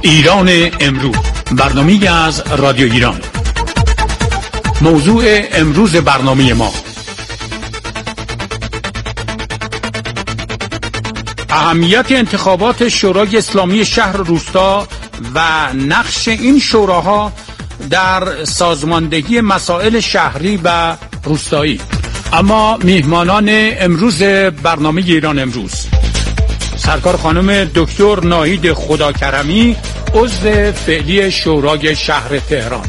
ایران امروز، برنامه‌ای از رادیو ایران. موضوع امروز برنامه ما: اهمیت انتخابات شورای اسلامی شهر و روستا و نقش این شوراها در سازماندهی مسائل شهری و روستایی. اما میهمانان امروز برنامه ایران امروز: سرکار خانم دکتر ناهید خداکرمی، عضو فعلی شورای شهر تهران.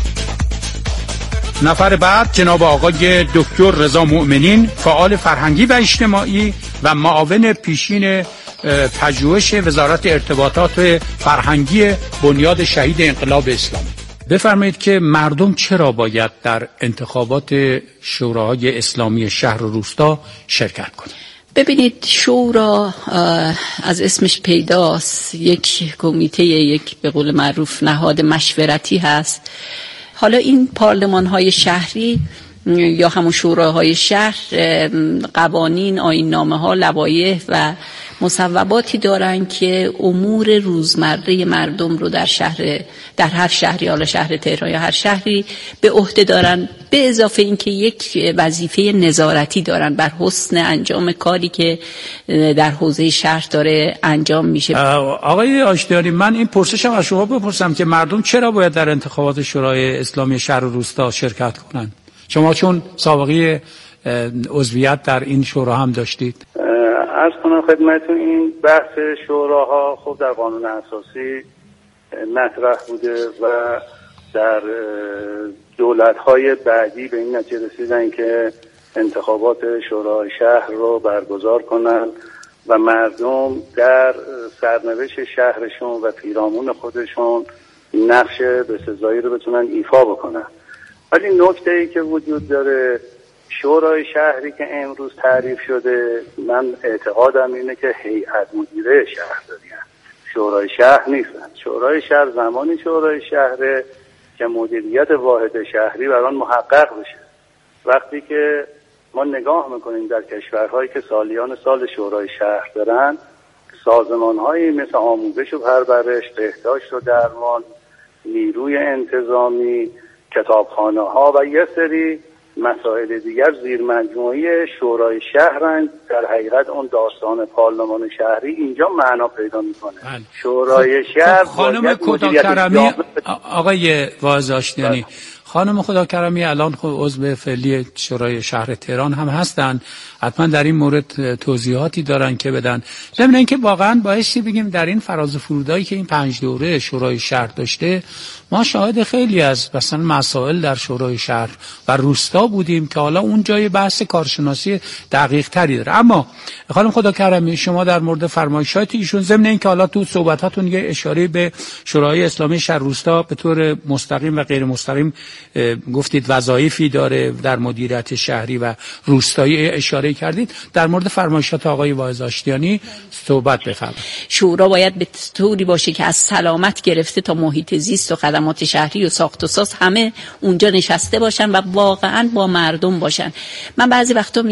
نفر بعد جناب آقای دکتر رضا مؤمنین، فعال فرهنگی و اجتماعی و معاون پیشین پژوهش وزارت ارتباطات فرهنگی بنیاد شهید انقلاب اسلامی. بفرمایید که مردم چرا باید در انتخابات شوراهای اسلامی شهر و روستا شرکت کنند؟ ببینید، شورا از اسمش پیداست، یک کمیته، یک به قول معروف نهاد مشورتی هست. حالا این پارلمان‌های شهری یا همون شوراهای شهر قوانین، آیین‌نامه‌ها، لوایح و مصوباتی دارن که امور روزمره مردم رو در هر شهری، حالا شهر تهران یا هر شهری، به عهده دارن، به اضافه اینکه یک وظیفه نظارتی دارن بر حسن انجام کاری که در حوزه شهر داره انجام میشه. آقای آشتیانی، من این پرسشم از شما بپرسم که مردم چرا باید در انتخابات شورای اسلامی شهر و روستا شرکت کنند؟ شما چون سابقه عضویت در این شورا هم داشتید. عرض کنم خدمتتون، این بحث شوراها خب در قانون اساسی مطرح بوده و در دولت‌های بعدی به این نتیجه رسیدن که انتخابات شورای شهر رو برگزار کنن و مردم در سرنوشت شهرشون و پیرامون خودشون نقش بسزایی رو بتونن ایفا بکنن. ولی نکته‌ای که وجود داره، شورای شهری که امروز تعریف شده، من اعتقادم اینه که هیئت مدیره شهرداریه، شورای شهر نیستن. شورای شهر زمانی شورای شهره که مدیریت واحد شهری بر آن محقق بشه. وقتی که ما نگاه میکنیم در کشورهایی که سالیان سال شورای شهر دارن، سازمانهایی مثل آموزش و پرورش، بهداشت و درمان، نیروی انتظامی، کتابخانه‌ها و یه سری مسائل دیگر زیر مجموعه شورای شهرند. در حقیقت اون داستان پارلمان شهری اینجا معنا پیدا میکنه. شورای شهر خانم خداکرمی، آقای واعظ آشتیانی، خانم خداکرمی الان عضو فعلی شورای شهر تهران هم هستن، حتما در این مورد توضیحاتی دارن که بدن. ضمن اینکه واقعا بایستی بگیم در این فراز و فرودایی که این 5 دوره شورای شهر داشته، ما شاهد خیلی از مثلا مسائل در شورای شهر و روستا بودیم که حالا اون جای بحث کارشناسی دقیق تری داره. اما خانم خداکرمی، شما در مورد فرمایشات ایشون، ضمن اینکه حالا تو صحبتاتون یه اشاره به شورای اسلامی شهر روستا به طور مستقیم و غیر مستقیم گفتید وظایفی داره در مدیریت شهری و روستایی اشاره کردید، در مورد فرمایشات آقای واعظ آشتیانی صحبت بفرمایید. شورا باید به طوری باشه که از سلامت گرفته تا محیط زیست و خدمات شهری و ساخت و ساز همه اونجا نشسته باشن و واقعا با مردم باشن. من بعضی وقتا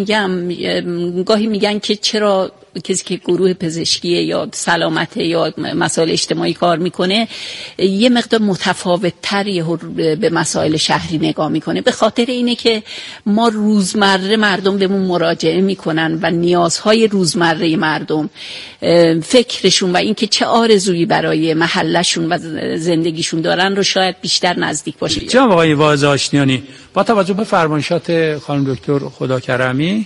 گاهی میگن که چرا کسی که گروه پزشکی یا سلامت یا مسائل اجتماعی کار میکنه یه مقدار متفاوت تری به مسائل شهری نگاه میکنه. به خاطر اینه که ما روزمره مردم بهمون مراجعه میکنن و نیازهای روزمره مردم، فکرشون و اینکه چه آرزویی برای محلشون و زندگیشون دارن رو شاید بیشتر نزدیک باشه. جناب آقای واعظ آشتیانی، با توجه به فرمایشات خانم دکتر خداکرمی،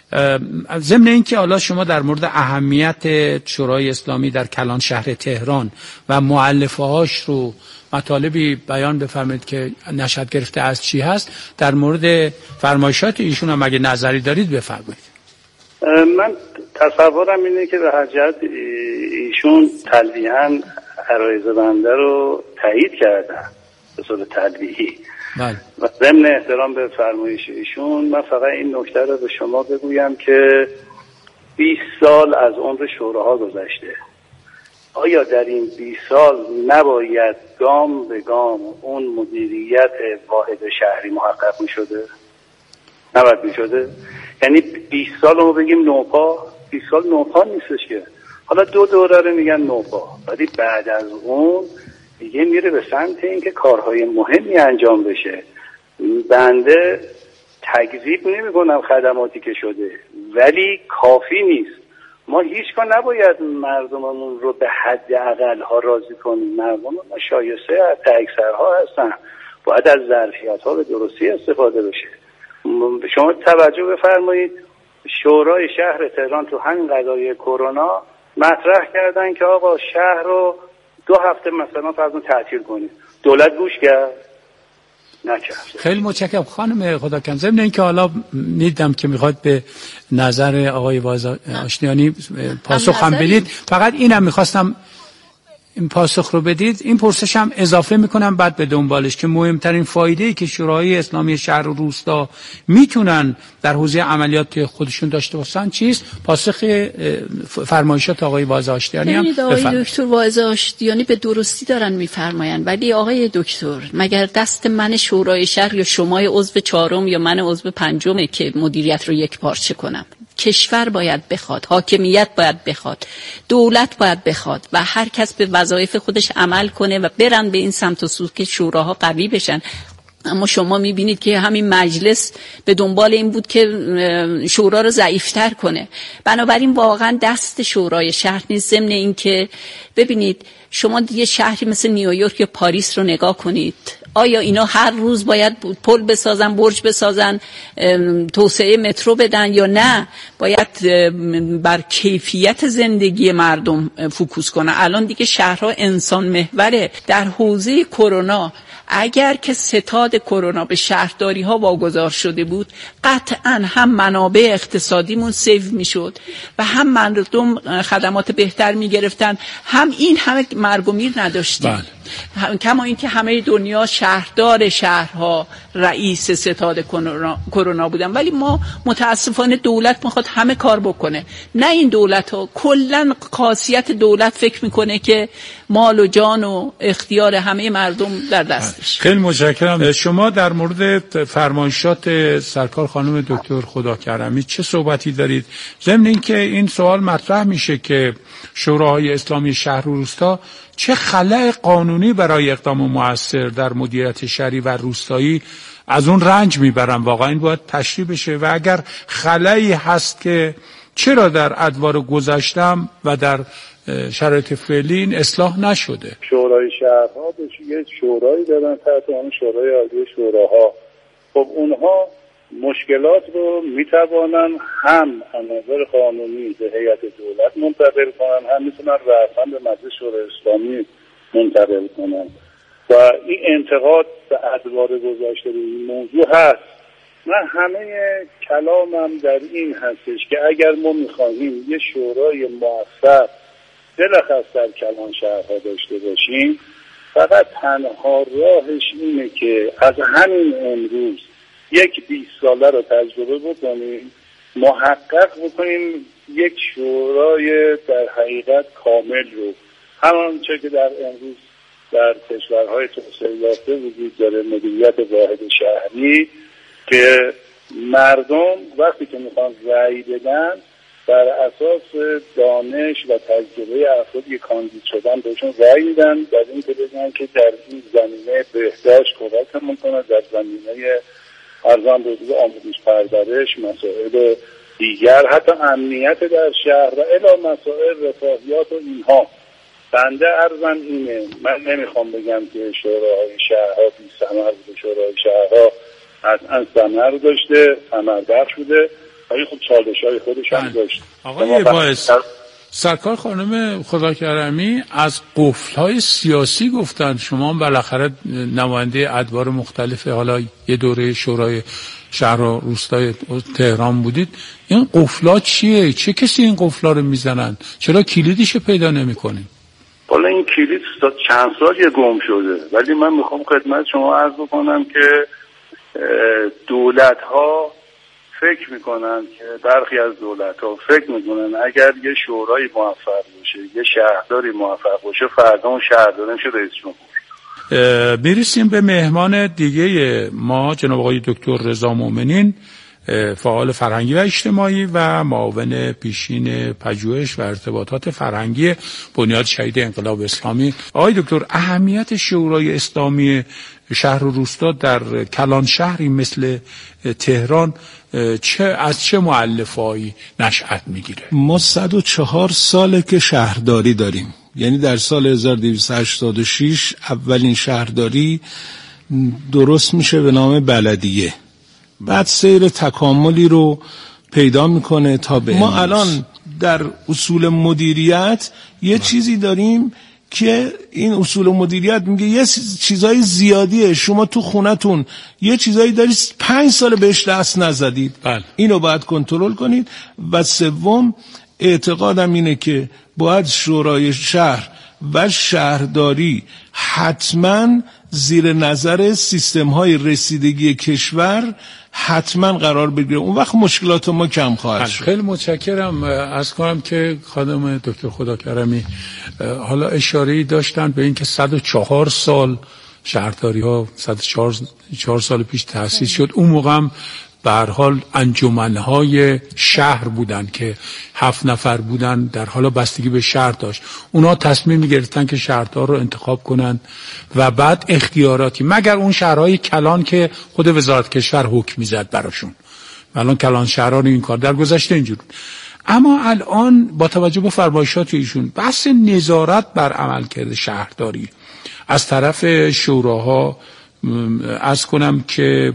ضمن اینکه حالا شما در مورد اهمیت شورای اسلامی در کلان شهر تهران و مؤلفه‌هاش رو مطالبی بیان بفرمایید که نشأت گرفته از چی هست، در مورد فرمایشات ایشون هم اگه نظری دارید بفرمایید. من تصورم اینه که به هر جهت ایشون تلویحاً عرایض بنده رو تایید کردن به صورت تلویحی. بله. و ضمن احترام به فرمایش ایشون، من فقط این نکته رو به شما بگویم که 20 سال از عمر شوراها گذشته. آیا در این 20 سال نباید گام به گام اون مدیریت واحد شهری محقق می شده؟ نباید می شده؟ یعنی 20 سال رو بگیم نوپا، 20 سال نوپا نیستش که. حالا 2 دوره رو میگن نوپا، ولی بعد از اون دیگه میره به سمت اینکه کارهای مهمی انجام بشه. بنده تکذیب نمی کنم خدماتی که شده، ولی کافی نیست. ما هیچگاه نباید مردممون رو به حد اقل‌ها راضی کنیم. مردم ما شایسته حتی اکثرها هستن، باید از ظرفیت‌ها به درستی استفاده بشه. شما توجه بفرمایید، شورای شهر تهران تو همین قضیه کرونا مطرح کردن که آقا شهر رو 2 هفته مثلا فرضاً تعطیل کنید. دولت گوش کرد؟ نکرد. خیلی متشکرم خانم خداکن. ضمن اینکه حالا میدم که میخواد به نظر آقای واعظ آشتیانی پاسخ هم بدید، فقط اینم میخواستم این پاسخ رو بدید. این پرسش هم اضافه میکنم بعد به دنبالش که مهمترین فایده‌ای که شورای اسلامی شهر و روستا میتونن در حوزه عملیات خودشون داشته باشن چیست؟ پاسخ فرمایشات آقای واعظ آشتیانی هم بفرمایید. آقای دکتر واعظ آشتیانی به درستی دارن میفرمایند، ولی آقای دکتر مگر دست من شورای شهر یا شما عضو 4 یا من عضو 5 که مدیریت رو یک پارچه کنم؟ کشور باید بخواد، حاکمیت باید بخواد، دولت باید بخواد و هر کس به وظایف خودش عمل کنه و برن به این سمت و سو که شوراها قوی بشن. اما شما میبینید که همین مجلس به دنبال این بود که شورا رو ضعیفتر کنه. بنابراین واقعا دست شورای شهر نیست. ضمن این که ببینید شما دیگه شهری مثل نیویورک یا پاریس رو نگاه کنید، آیا اینا هر روز باید پل بسازن، برج بسازن، توسعه مترو بدن یا نه باید بر کیفیت زندگی مردم فوکوس کنن؟ الان دیگه شهرها انسان محوره. در حوزه کرونا اگر که ستاد کرونا به شهرداری ها واگذار شده بود، قطعا هم منابع اقتصادیمون سیو میشد و هم مردم خدمات بهتر میگرفتن، هم این همه مرگ و میر نداشتیم. کما اینکه همه دنیا شهردار شهرها رئیس ستاد کرونا بودن، ولی ما متاسفانه دولت میخواد همه کار بکنه. نه این دولت ها، کلا خاصیت دولت فکر میکنه که مال و جان و اختیار همه مردم در دستش. خیلی متشکرم. شما در مورد فرمایشات سرکار خانم دکتر خداکرمی چه صحبتی دارید؟ ضمن اینکه این سوال مطرح میشه که شورای اسلامی شهر و روستا چه خلأ قانونی برای اقدام مؤثر در مدیریت شهری و روستایی از اون رنج میبرن. واقعا این باید تشریح بشه و اگر خلایی هست که چرا در ادوار گذشتم و در شرایط فعلی این اصلاح نشده. شورای شهرها یه شورایی دارن تحت اون شورای عالی شوراها. خب اونها مشکلات رو میتوانن هم از نظر قانونی به هیئت دولت منتقل کنن، هم میتونن رسما به مجلس شورای اسلامی منتقل کنن و این انتقاد به ادوار گذشته به این موضوع هست. من همه کلامم در این هستش که اگر ما میخواهیم یه شورای موفق بلخص در کلان شهرها داشته باشیم، فقط تنها راهش اینه که از همین امروز یک 20 ساله رو تجربه بکنیم، محقق بکنیم یک شورای در حقیقت کامل رو، همانچه که در امروز در کشورهای توسعه یافته وجود داره، مدیریت واحد شهری، که مردم وقتی که میخوان رأی بدن بر اساس دانش و تجربه افرادی که کاندید شدن بهشون رأی میدن، در این که بگن که در این زمینه بهداشت کمکمون کنه، در زمینه ارزان به حدود آموزش پرورش، مسائل دیگر، حتی امنیت در شهر و الی مسائل رفاهیات و اینها. بنده عرضم اینه، من نمیخوام بگم که شورای شهرها بی ثمر بوده، شورای شهرها قطعا ثمر داشته، ثمربخش بوده، ولی خب چالش‌های خودش هم داشت. آقای واعظ، سرکار خانم خداکرمی از قفل‌های سیاسی گفتن، شما بالاخره نماینده ادوار مختلف حالا یه دوره شورای شهر و روستای تهران بودید، این قفل‌ها چیه؟ چه کسی این قفل‌ها رو میزنن؟ چرا کلیدش پیدا نمی‌کنیم؟ والا این کلید چند سال گم شده، ولی من میخوام خدمت شما عرض بکنم که دولت‌ها فکر میکنن که برخی از دولت‌ها فکر میکنن اگر یه شورای موفق باشه، یه شهرداری موفق باشه، فردا اون شهردار میشه رئیس جمهور. میرسیم به مهمان دیگه ما، جناب آقای دکتر رضا مومنین، فعال فرهنگی و اجتماعی و معاون پیشین پژوهش و ارتباطات فرهنگی بنیاد شهید انقلاب اسلامی. آقای دکتر، اهمیت شورای اسلامی شهر و روستا در کلان شهری مثل تهران از چه مؤلفه‌ای نشأت میگیره؟ ما 104 ساله که شهرداری داریم، یعنی در سال 1286 اولین شهرداری درست میشه به نام بلدیه، بعد سیر تکاملی رو پیدا میکنه تا به ما الان در اصول مدیریت یه چیزی داریم که این اصول مدیریت میگه یه چیزای زیادیه، شما تو خونتون یه چیزایی دارید 5 سال بهش دست نزدید، اینو باید کنترل کنید. و سوم اعتقادم اینه که باید شورای شهر و شهرداری حتما زیر نظر سیستم‌های رسیدگی کشور حتما قرار بگیره، اون وقت مشکلات ما کم خواهد شد. خیلی متشکرم. عرض کنم که خانم دکتر خداکرمی حالا اشاره‌ای داشتن به اینکه 104 سال شهرداری ها 104 سال پیش تأسیس شد. اون موقع هم به هر حال انجمن‌های شهر بودن که 7 نفر بودن، در حالا بستگی به شهر داشت. اونا تصمیم می‌گرفتن که شهردار رو انتخاب کنن و بعد اختیاراتی، مگر اون شهرهای کلان که خود وزارت کشور حکم می‌زد براشون. الان کلان شهران این کار در گذشته اینجور. اما الان با توجه به فرمایشات ایشون بحث نظارت بر عملکرد شهرداری از طرف شوراها، عرض کنم که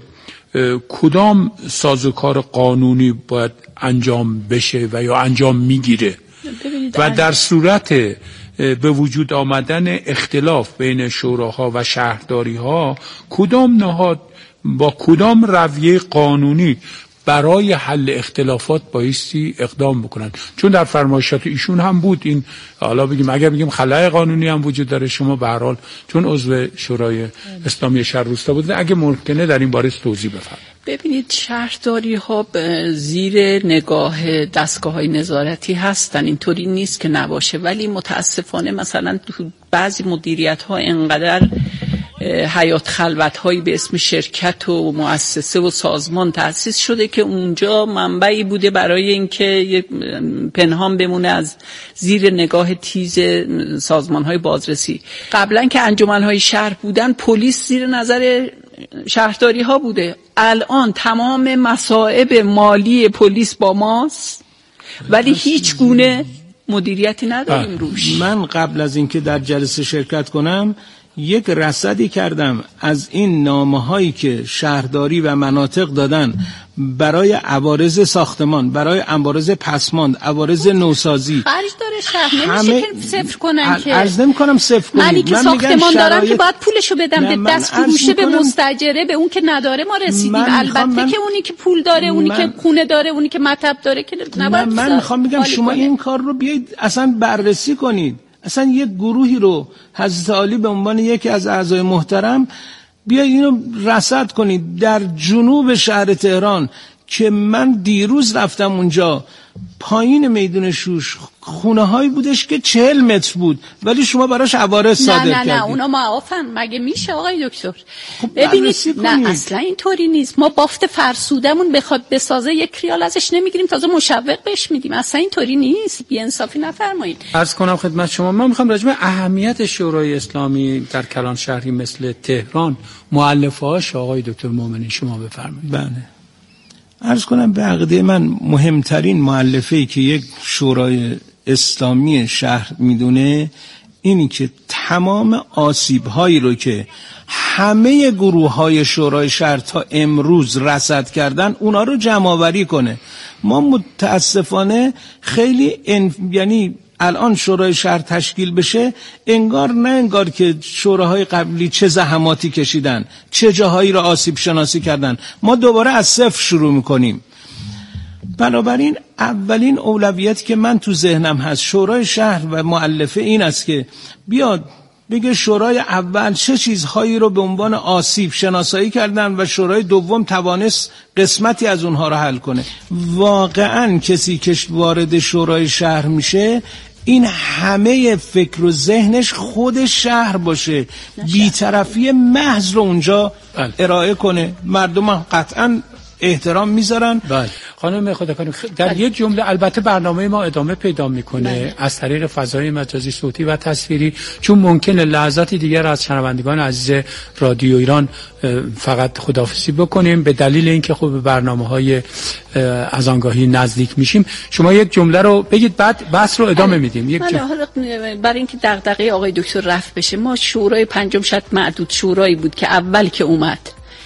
کدام سازوکار قانونی باید انجام بشه و یا انجام میگیره و در صورت به وجود آمدن اختلاف بین شوراها و شهرداریها کدام نهاد با کدام رویه قانونی برای حل اختلافات بایستی اقدام بکنن؟ چون در فرمایشات ایشون هم بود این، حالا بگیم اگر بگیم خلأ قانونی هم وجود داره، شما به هر حال چون عضو شورای اسلامی شهر روستا بودید اگه ممکنه در این باره توضیح بفرمایید. ببینید شهرداری ها زیر نگاه دستگاه‌های نظارتی هستن، اینطوری نیست که نباشه، ولی متاسفانه مثلا بعضی مدیریت ها انقدر حیات خلوت هایی به اسم شرکت و مؤسسه و سازمان تأسیس شده که اونجا منبعی بوده برای اینکه پنهان بمونه از زیر نگاه تیز سازمان های بازرسی. قبلا که انجمن های شهر بودن پلیس زیر نظر شهرداری ها بوده، الان تمام مصائب مالی پلیس با ماست ولی هیچ گونه مدیریتی نداریم روش. من قبل از اینکه در جلسه شرکت کنم یک رصدی کردم از این نامه‌هایی که شهرداری و مناطق دادن برای عوارض ساختمان، برای عوارض پسماند، عوارض نوسازی. خرج داره شهر، نمیشه که صفر کنن که. عرض نمی‌کنم صفر کنید. منی که ساختمان دارم که باید پولشو بدم، به دست فروشه به مستاجره، به اون که نداره ما رسیدیم. البته که اونی که پول داره، اونی که خونه داره، اونی که مطب داره که نباید. من میخوام بگم شما این کار رو بیایید اصلا بررسی کنید. اصلا یک گروهی رو حضرت عالی به عنوان یکی از اعضای محترم بیاید اینو رصد کنید. در جنوب شهر تهران که من دیروز رفتم اونجا، پایین میدون شوش خونه هایی بودش که 40 متر بود ولی شما براش عوارض صادر کردید. نه اونا معافن، مگه میشه آقای دکتر؟ خب ببینید نه اصلا اینطوری نیست. ما بافت فرسودمون بخواد بسازه 1 ریال ازش نمیگیریم، تازه مشوق بهش میدیم. اصلا اینطوری نیست، بی انصافی نفرمایید. عرض کنم خدمت شما، من میخوام راجع به اهمیت شورای اسلامی در کلان شهری مثل تهران مؤلفه‌هاش آقای دکتر مومنی شما بفرمایید. بله. عرض کنم به عقیده من مهمترین مؤلفه‌ای که یک شورای اسلامی شهر میدونه اینی که تمام آسیب‌هایی رو که همه گروه‌های شورای شهر تا امروز رصد کردن اونا رو جمع‌آوری کنه. ما متاسفانه خیلی یعنی الان شورای شهر تشکیل بشه انگار که شوراهای قبلی چه زحماتی کشیدن، چه جاهایی را آسیب شناسی کردن، ما دوباره از صفر شروع میکنیم. بنابراین اولین اولویتی که من تو ذهنم هست شورای شهر و مؤلفه این است که بیاد بگه شورای اول چه چیزهایی رو به عنوان آسیب شناسایی کردن و شورای دوم توانست قسمتی از اونها رو حل کنه. واقعا کسی که وارد شورای شهر میشه این همه فکر و ذهنش خود شهر باشه، بی‌طرفی محض رو اونجا ارائه کنه. مردم قطعا احترام میذارن. بله خانم خداکنه در یک جمله، البته برنامه ما ادامه پیدا میکنه از طریق فضای مجازی صوتی و تصویری، چون ممکنه لحظاتی دیگر از شنوندگان عزیز رادیو ایران فقط خداحافظی بکنیم به دلیل اینکه خب به برنامه‌های از آنگاهی نزدیک میشیم. شما یک جمله رو بگید بعد بحث رو ادامه میدیم. یک حالا برای اینکه دغدغه آقای دکتر رفع بشه، ما شورای پنجم شاید معدود شورایی بود که اول که اومد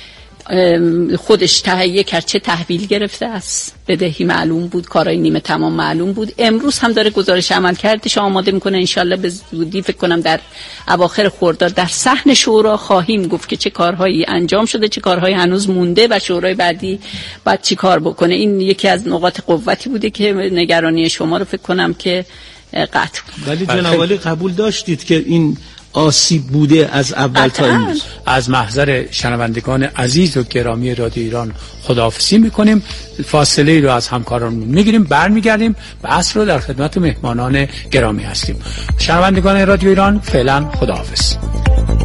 خودش تهیه کرد، چه تحویل گرفته است، بدهی معلوم بود، کارهای نیمه تمام معلوم بود. امروز هم داره گزارش عمل کردش آماده میکنه، انشالله به زودی فکر کنم در اواخر خرداد در صحن شورا خواهیم گفت که چه کارهایی انجام شده، چه کارهایی هنوز مونده و شورای بعدی باید چی کار بکنه. این یکی از نقاط قوتی بوده که نگرانی شما رو فکر کنم که قطع. ولی جناب عالی قبول داشتید که این آسیب بوده از اول تا امروز. از محضر شنوندگان عزیز و گرامی رادیو ایران خداحافظی میکنیم، فاصله ای رو از همکارانمون میگیریم، برمیگردیم بحث رو در خدمت مهمانان گرامی هستیم. شنوندگان رادیو ایران فعلا خداحافظ.